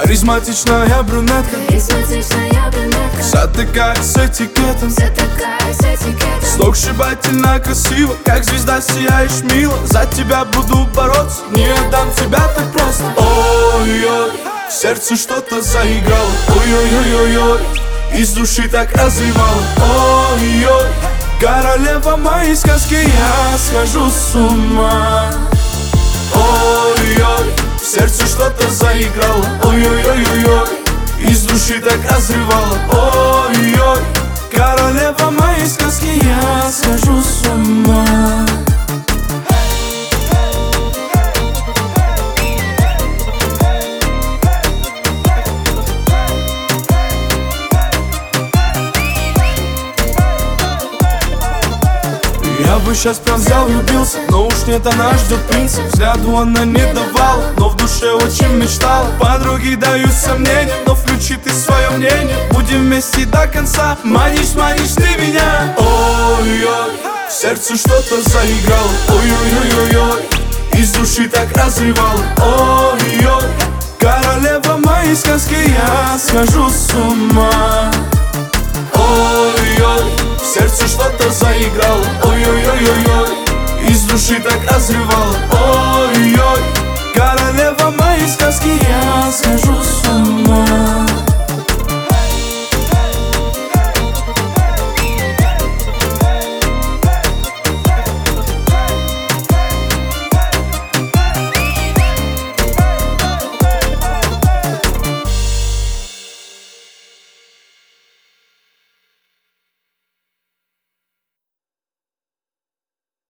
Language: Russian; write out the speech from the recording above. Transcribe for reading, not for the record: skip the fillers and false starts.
Харизматичная брюнетка, вся такая с этикетом, сногсшибательно красиво, как звезда сияешь мило. За тебя буду бороться, не отдам тебя так просто. Ой-ой, в сердце что-то заиграло. Ой-ой-ой-ой, из души так разливало. Ой-ой, королева моей сказки, я схожу с ума. Ой-ой, в сердце что-то заиграло. Ой-ой-ой-ой, из души так разрывало. Ой-ой, королева моей сказки, я схожу с ума. Я бы сейчас прям взял, влюбился, но уж нет, она ждет принца. Взгляду она не давала, но в душе очень мечтала. Подруги дают сомнения, но включи ты свое мнение. Будем вместе до конца, манишь, манишь ты меня. Ой-ой, в сердце что-то заиграло. Ой-ой-ой-ой, из души так разрывало. Ой-ой, королева моей сказки, я схожу с ума. Ой-ой, в сердце что-то заиграло. Ой-ой-ой-ой, из души так разрывало. Ой-ой, королева моей сказки, я схожу с ума.